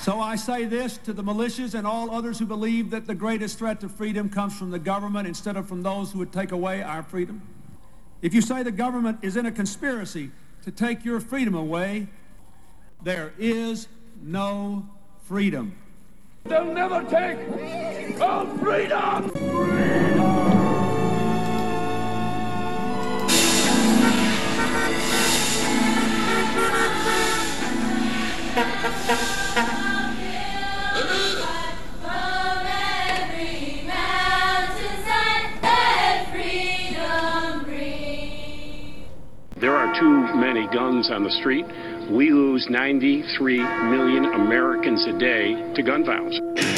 So I say this to the militias and all others who believe that the greatest threat to freedom comes from the government instead of from those who would take away our freedom. If you say the government is in a conspiracy to take your freedom away, there is no freedom. They'll never take our freedom! There are too many guns on the street. We lose 93 million Americans a day to gun violence.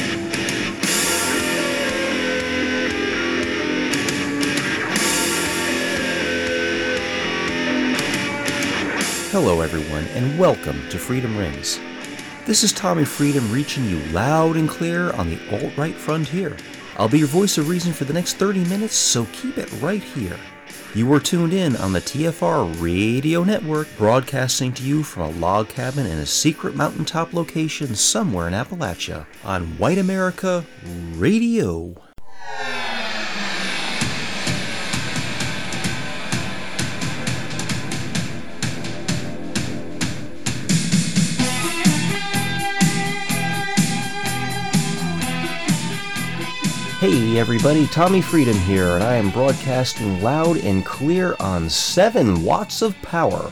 Hello everyone, and welcome to Freedom Rings. This is Tommy Freedom reaching you loud and clear on the alt-right frontier. I'll be your voice of reason for the next 30 minutes, so keep it right here. You are tuned in on the TFR Radio Network, broadcasting to you from a log cabin in a secret mountaintop location somewhere in Appalachia on White America Radio. Hey everybody, Tommy Freedom here, and I am broadcasting loud and clear on 7 watts of power.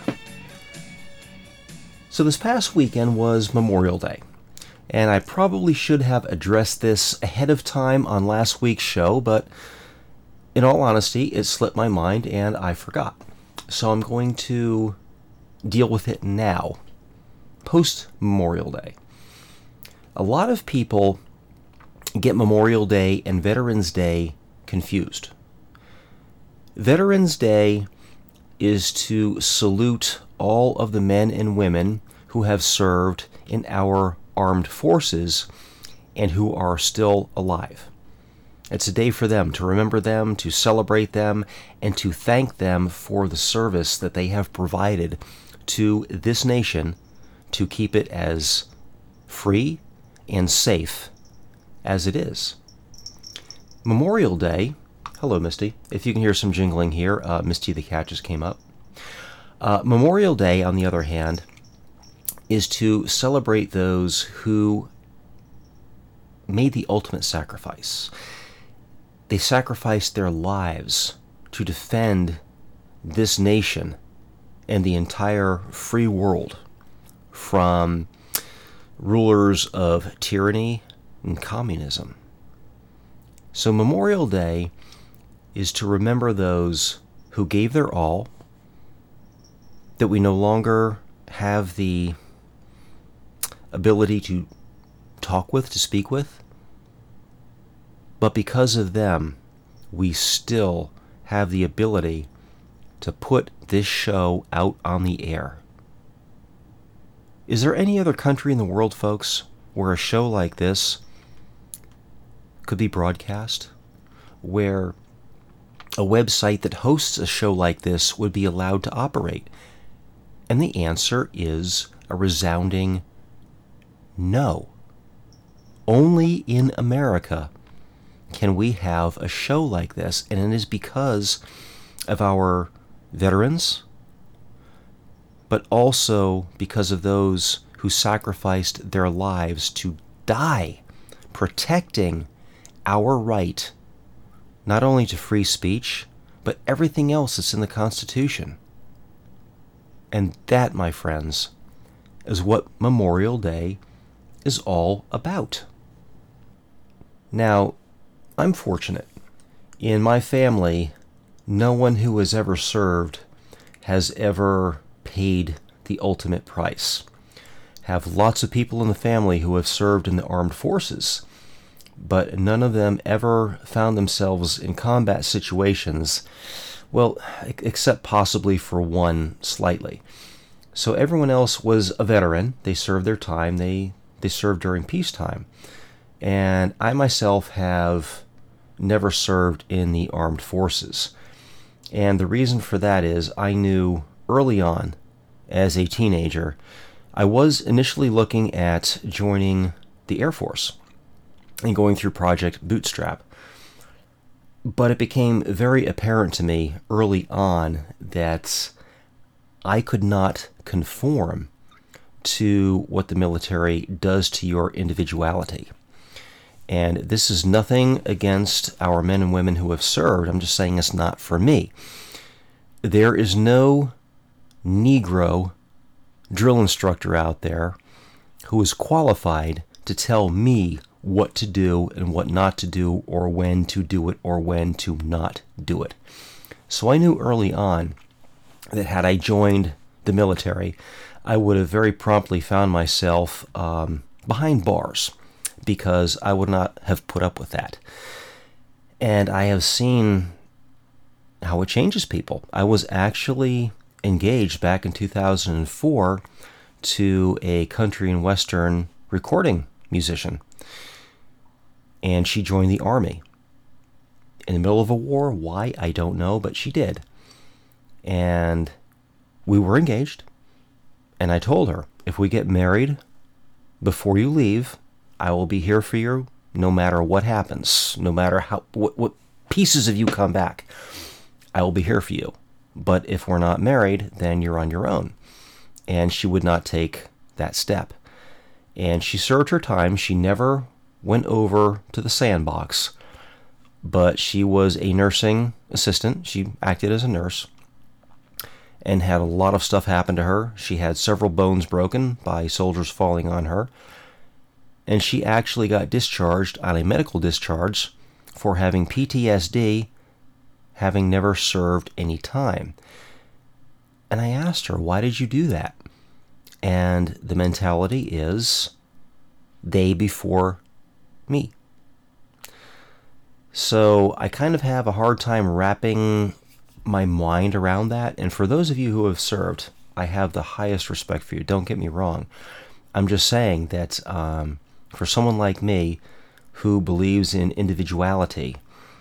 So this past weekend was Memorial Day, and I probably should have addressed this ahead of time on last week's show, but in all honesty, it slipped my mind and I forgot. So I'm going to deal with it now, post-Memorial Day. A lot of people get Memorial Day and Veterans Day confused. Veterans Day is to salute all of the men and women who have served in our armed forces and who are still alive. It's a day for them, to remember them, to celebrate them, and to thank them for the service that they have provided to this nation to keep it as free and safe as it is. Memorial Day, hello Misty, if you can hear some jingling here, Misty the cat just came up. Memorial Day, on the other hand, is to celebrate those who made the ultimate sacrifice. They sacrificed their lives to defend this nation and the entire free world from rulers of tyranny and communism. So Memorial Day is to remember those who gave their all, that we no longer have the ability to talk with, to speak with, but because of them, we still have the ability to put this show out on the air. Is there any other country in the world, folks, where a show like this could be broadcast, where a website that hosts a show like this would be allowed to operate? And the answer is a resounding no. Only in America can we have a show like this, and it is because of our veterans, but also because of those who sacrificed their lives to die protecting our right, not only to free speech, but everything else that's in the Constitution. And that, my friends, is what Memorial Day is all about. Now, I'm fortunate. In my family, no one who has ever served has ever paid the ultimate price. Have lots of people in the family who have served in the armed forces, but none of them ever found themselves in combat situations, well, except possibly for one slightly. So everyone else was a veteran. They served their time. They served during peacetime. And I myself have never served in the armed forces. And the reason for that is I knew early on, as a teenager, I was initially looking at joining the Air Force and going through Project Bootstrap. But it became very apparent to me early on that I could not conform to what the military does to your individuality. And this is nothing against our men and women who have served. I'm just saying it's not for me. There is no Negro drill instructor out there who is qualified to tell me what to do and what not to do, or when to do it or when to not do it. So I knew early on that had I joined the military, I would have very promptly found myself behind bars, because I would not have put up with that. And I have seen how it changes people. I was actually engaged back in 2004 to a country and western recording musician, and she joined the Army. In the middle of a war, why, I don't know, but she did. And we were engaged, and I told her, if we get married before you leave, I will be here for you no matter what happens, no matter what pieces of you come back. I will be here for you. But if we're not married, then you're on your own. And she would not take that step. And she served her time. She never went over to the sandbox, but she was a nursing assistant. She acted as a nurse and had a lot of stuff happen to her. She had several bones broken by soldiers falling on her. And she actually got discharged on a medical discharge for having PTSD, having never served any time. And I asked her, why did you do that? And the mentality is, they before me. So I kind of have a hard time wrapping my mind around that. And for those of you who have served, I have the highest respect for you. Don't get me wrong. I'm just saying that for someone like me who believes in individuality,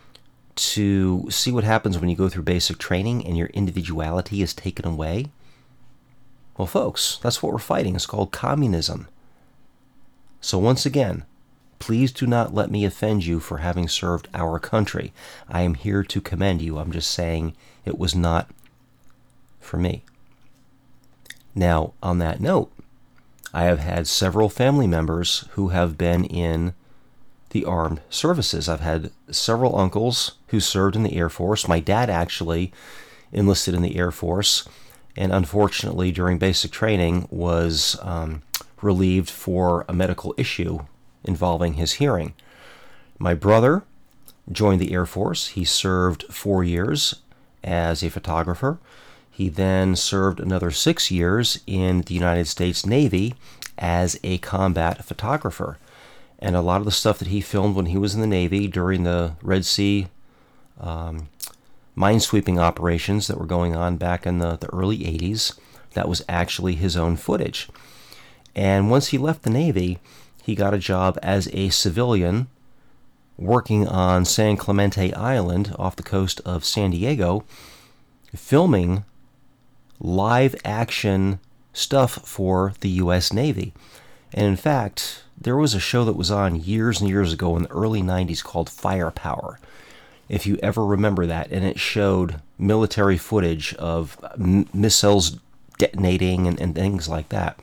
to see what happens when you go through basic training and your individuality is taken away, well, folks, that's what we're fighting. It's called communism. So once again, please do not let me offend you for having served our country. I am here to commend you. I'm just saying it was not for me. Now, on that note, I have had several family members who have been in the armed services. I've had several uncles who served in the Air Force. My dad actually enlisted in the Air Force, and unfortunately during basic training was relieved for a medical issue involving his hearing. My brother joined the Air Force. He served 4 years as a photographer. He then served another 6 years in the United States Navy as a combat photographer. And a lot of the stuff that he filmed when he was in the Navy during the Red Sea minesweeping operations that were going on back in the early 80s, that was actually his own footage. And once he left the Navy, he got a job as a civilian working on San Clemente Island off the coast of San Diego, filming live action stuff for the U.S. Navy. And in fact, there was a show that was on years and years ago in the early 90s called Firepower, if you ever remember that, and it showed military footage of missiles detonating and things like that.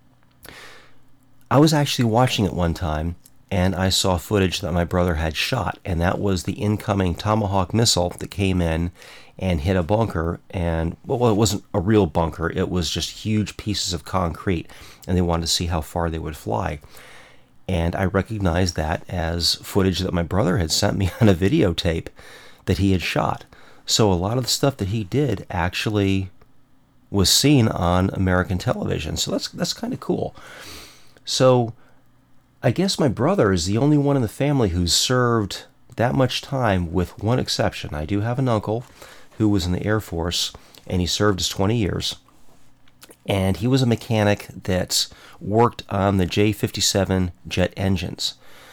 I was actually watching it one time, and I saw footage that my brother had shot, and that was the incoming Tomahawk missile that came in and hit a bunker, and, well, it wasn't a real bunker, it was just huge pieces of concrete, and they wanted to see how far they would fly. And I recognized that as footage that my brother had sent me on a videotape that he had shot. So a lot of the stuff that he did actually was seen on American television. So that's kind of cool. So I guess my brother is the only one in the family who's served that much time, with one exception. I do have an uncle who was in the Air Force, and he served his 20 years. And he was a mechanic that worked on the J-57 jet engines.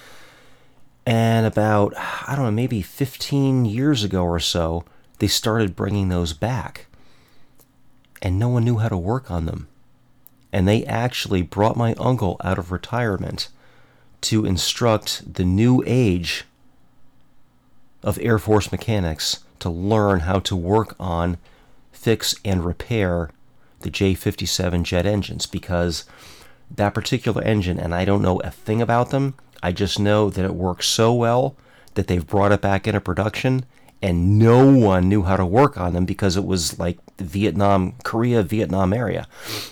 And about, I don't know, maybe 15 years ago or so, they started bringing those back. And no one knew how to work on them. and they actually brought my uncle out of retirement to instruct the new age of Air Force mechanics to learn how to work on, fix, and repair the J-57 jet engines, because that particular engine, and I don't know a thing about them, I just know that it works so well that they've brought it back into production, and no one knew how to work on them because it was like the Vietnam era.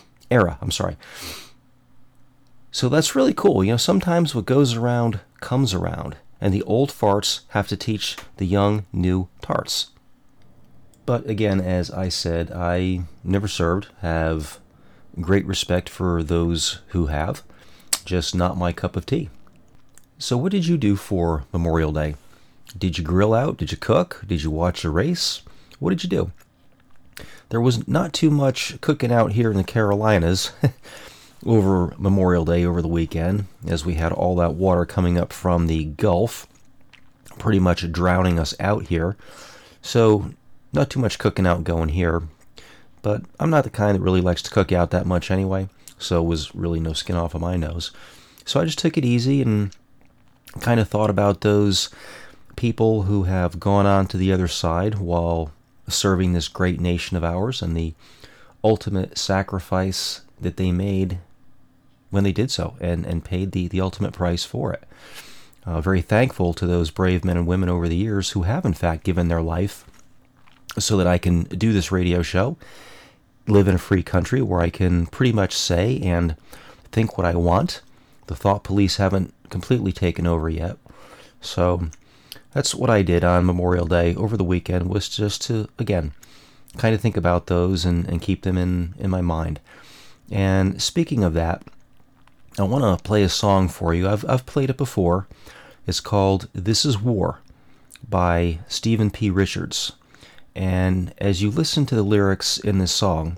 So that's really cool. You know, sometimes what goes around comes around, and the old farts have to teach the young new tarts. But again, as I said, I never served, have great respect for those who have, just not my cup of tea. So what did you do for Memorial Day? Did you grill out? Did you cook? Did you watch a race? What did you do? There was not too much cooking out here in the Carolinas over Memorial Day over the weekend, as we had all that water coming up from the Gulf, pretty much drowning us out here. So not too much cooking out going here, but I'm not the kind that really likes to cook out that much anyway, so it was really no skin off of my nose. So I just took it easy and kind of thought about those people who have gone on to the other side while serving this great nation of ours, and the ultimate sacrifice that they made when they did so, and paid the ultimate price for it. Very thankful to those brave men and women over the years who have in fact given their life so that I can do this radio show, live in a free country where I can pretty much say and think what I want. The thought police haven't completely taken over yet. So that's what I did on Memorial Day over the weekend, was just to, again, kind of think about those and keep them in my mind. And speaking of that, I want to play a song for you. I've played it before. It's called This Is War by Stephen P. Richards. And as you listen to the lyrics in this song,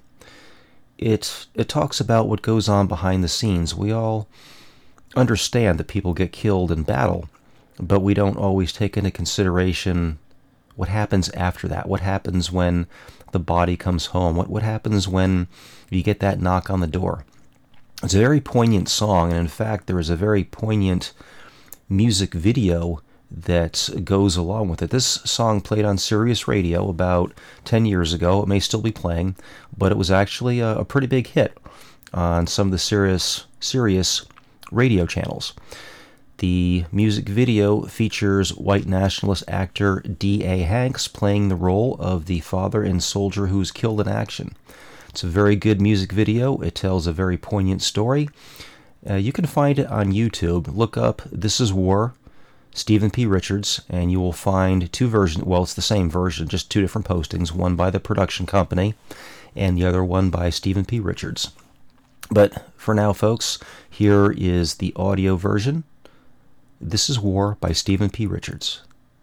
it talks about what goes on behind the scenes. We all understand that people get killed in battle, but we don't always take into consideration what happens after that. What happens when the body comes home? What happens when you get that knock on the door? It's a very poignant song, and in fact, there is a very poignant music video that goes along with it. This song played on Sirius Radio about 10 years ago. It may still be playing, but it was actually a pretty big hit on some of the Sirius radio channels. The music video features white nationalist actor D.A. Hanks playing the role of the father and soldier who was killed in action. It's a very good music video. It tells a very poignant story. You can find it on YouTube. Look up This Is War, Stephen P. Richards, and you will find two versions. Well, it's the same version, just two different postings, one by the production company and the other one by Stephen P. Richards. But for now, folks, here is the audio version. This Is War by Stephen P. Richards.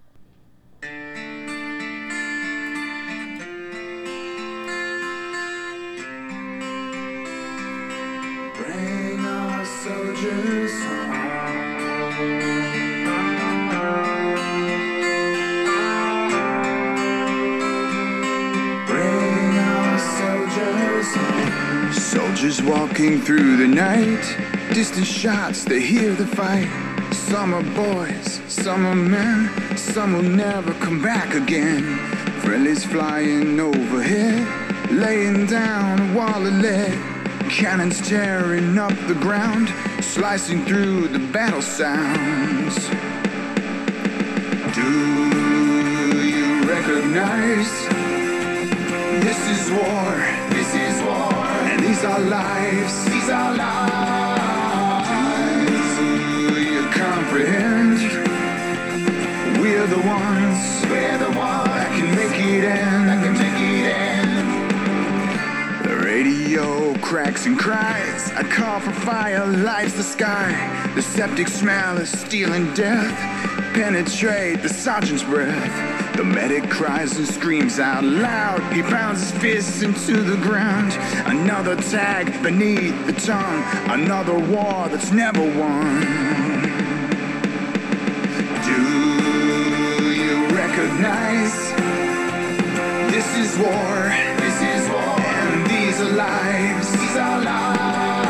Bring our soldiers home. Bring our soldiers home. Soldiers walking through the night, distant shots, they hear the fight. Some are boys, some are men, some will never come back again. Friendlies flying overhead, laying down a wall of lead. Cannons tearing up the ground, slicing through the battle sounds. Do you recognize? This is war, this is war, and these are lives, these are lives. Do you comprehend? We're the ones that can make it end, that can make it end. The radio cracks and cries, a call for fire lights the sky. The septic smell of steel and death penetrate the sergeant's breath. The medic cries and screams out loud, he pounds his fists into the ground. Another tag beneath the tongue, another war that's never won. Do you recognize? This is war, and these are lives, these are lives.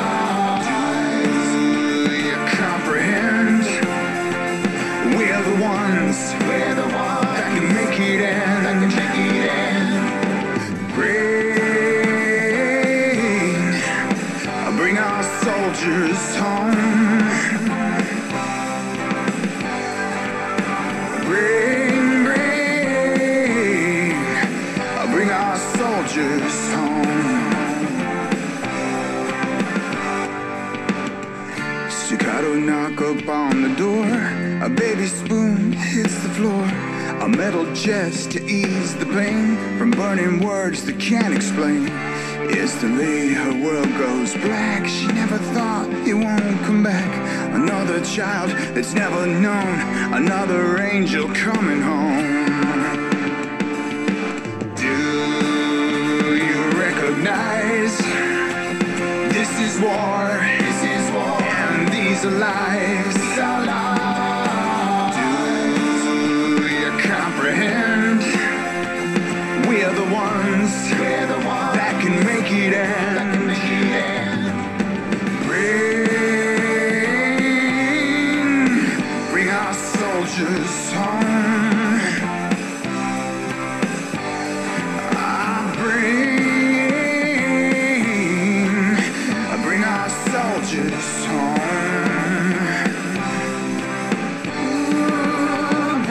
shadow knock up on the door. A baby spoon hits the floor. A metal chest to ease the pain from burning words that can't explain. Instantly her world goes black. She never thought he won't come back. Another child that's never known. Another angel coming home. Do you recognize? This is war. This is war. And these are lives. These are lives. Do you comprehend? We're the ones. We're the ones that can make it end. That can make it end. Bring our soldiers home. Bring our soldiers home. Ooh,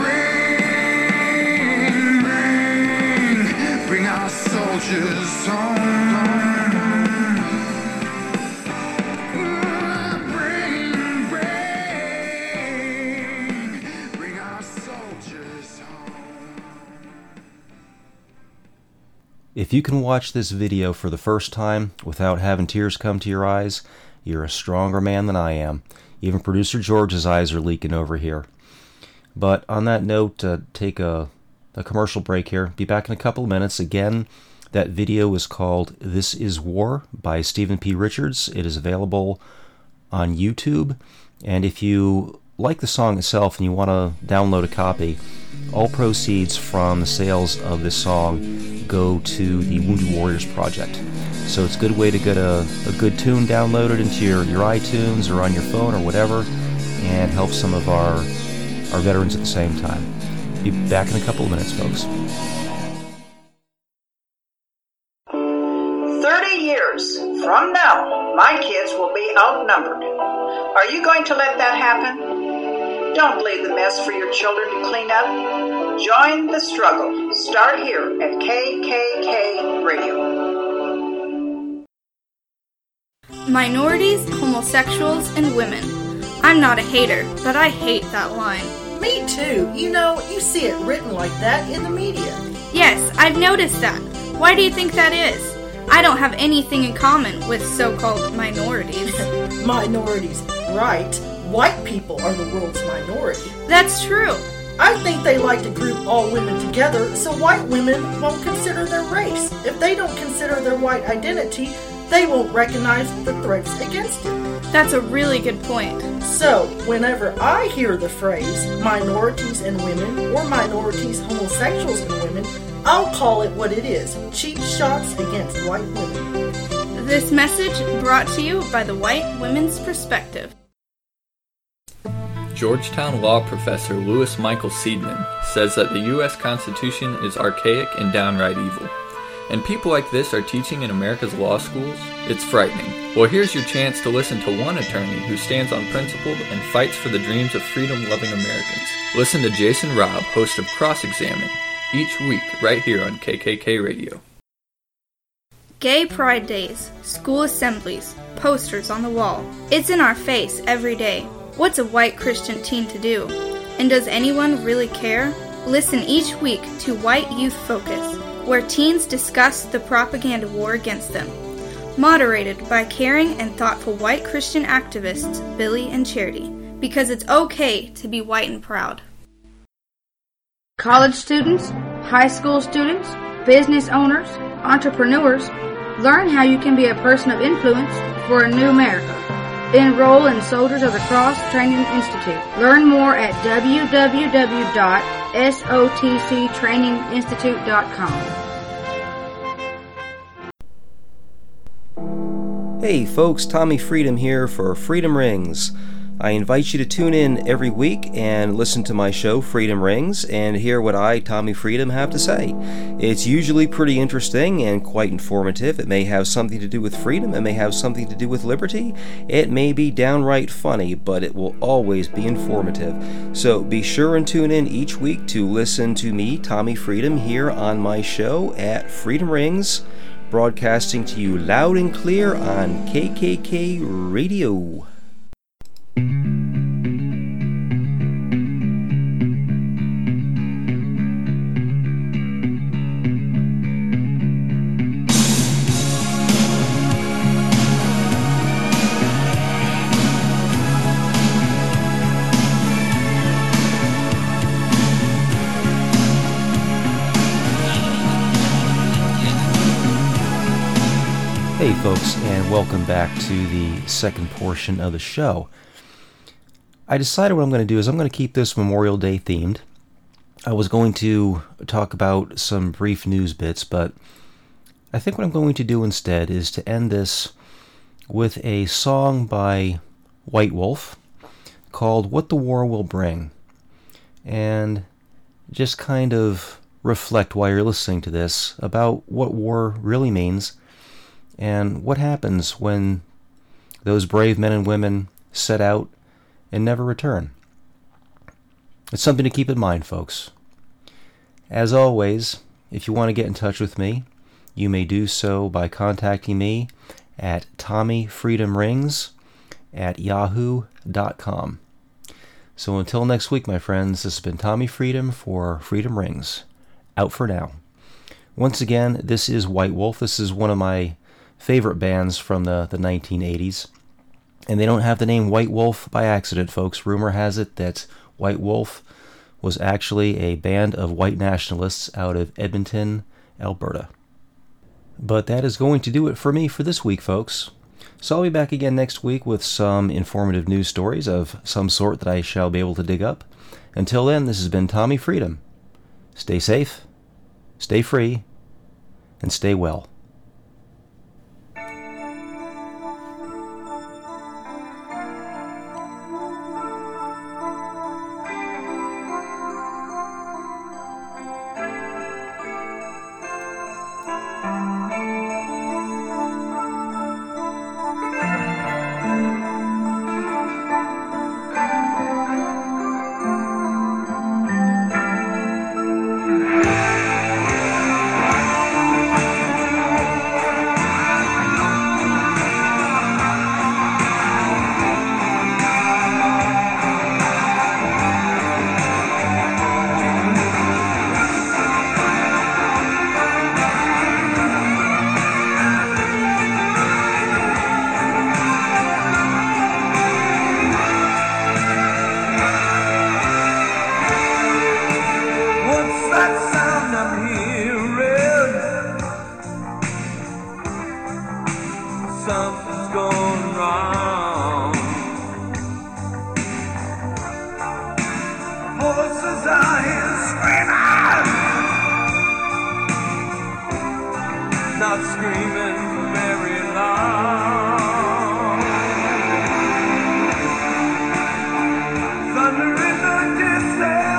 bring our soldiers home. Ooh, bring our soldiers home. If you can watch this video for the first time without having tears come to your eyes, you're a stronger man than I am. Even producer George's eyes are leaking over here. But on that note, take a commercial break here. Be back in a couple of minutes. Again, that video is called This Is War by Stephen P. Richards. It is available on YouTube. And if you like the song itself and you want to download a copy, all proceeds from the sales of this song go to the Wounded Warriors Project. So it's a good way to get a good tune downloaded into your iTunes or on your phone or whatever, and help some of our veterans at the same time. Be back in a couple of minutes, folks. 30 years from now, my kids will be outnumbered. Are you going to let that happen? Don't leave the mess for your children to clean up. Join the struggle. Start here at KKK Radio. Minorities, homosexuals, and women. I'm not a hater, but I hate that line. Me too. You know, you see it written like that in the media. Yes, I've noticed that. Why do you think that is? I don't have anything in common with so-called minorities. Minorities, right? White people are the world's minority. That's true. I think they like to group all women together so white women won't consider their race. If they don't consider their white identity, they won't recognize the threats against it. That's a really good point. So, whenever I hear the phrase minorities and women or minorities, homosexuals and women, I'll call it what it is, cheap shots against white women. This message brought to you by the White Women's Perspective. Georgetown law professor Louis Michael Seidman says that the U.S. Constitution is archaic and downright evil. And people like this are teaching in America's law schools? It's frightening. Well, here's your chance to listen to one attorney who stands on principle and fights for the dreams of freedom-loving Americans. Listen to Jason Robb, host of Cross-Examine, each week right here on KKK Radio. Gay Pride Days, school assemblies, posters on the wall. It's in our face every day. What's a white Christian teen to do? And does anyone really care? Listen each week to White Youth Focus, where teens discuss the propaganda war against them. Moderated by caring and thoughtful white Christian activists Billy and Charity, because it's okay to be white and proud. College students, high school students, business owners, entrepreneurs, learn how you can be a person of influence for a new America. Enroll in Soldiers of the Cross Training Institute. Learn more at www.sotctraininginstitute.com. Hey folks, Tommy Freedom here for Freedom Rings. I invite you to tune in every week and listen to my show, Freedom Rings, and hear what I, Tommy Freedom, have to say. It's usually pretty interesting and quite informative. It may have something to do with freedom, it may have something to do with liberty, it may be downright funny, but it will always be informative. So be sure and tune in each week to listen to me, Tommy Freedom, here on my show at Freedom Rings, broadcasting to you loud and clear on KKK Radio. folks, and welcome back to the second portion of the show. I decided what I'm going to do is I'm going to keep this Memorial Day themed. I was going to talk about some brief news bits, but I think what I'm going to do instead is to end this with a song by White Wolf called What the War Will Bring, and just kind of reflect while you're listening to this about what war really means and what happens when those brave men and women set out and never return. It's something to keep in mind, folks. As always, if you want to get in touch with me, you may do so by contacting me at TommyFreedomRings@yahoo.com. So until next week, my friends, this has been Tommy Freedom for Freedom Rings. Out for now. Once again, this is White Wolf. This is one of my favorite bands from the 1980s. And they don't have the name White Wolf by accident, folks. Rumor has it that White Wolf was actually a band of white nationalists out of Edmonton, Alberta. But that is going to do it for me for this week, folks. So I'll be back again next week with some informative news stories of some sort that I shall be able to dig up. Until then, this has been Tommy Freedom. Stay safe, stay free, and stay well. Not screaming very loud. Thunder in the distance.